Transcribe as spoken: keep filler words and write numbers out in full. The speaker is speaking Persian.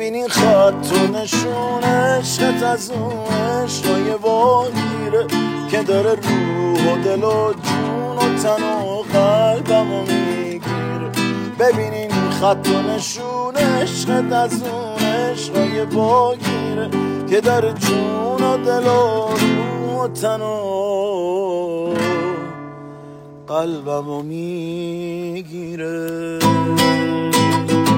ببینین خط و نشون عشقت از اون عشقای واگیره که داره روح و دل و جون و تن و قلبمو میگیره. ببینین خط و نشون عشقت از اون عشقای واگیره که داره جون و دل و روح و تن و قلبمو میگیره.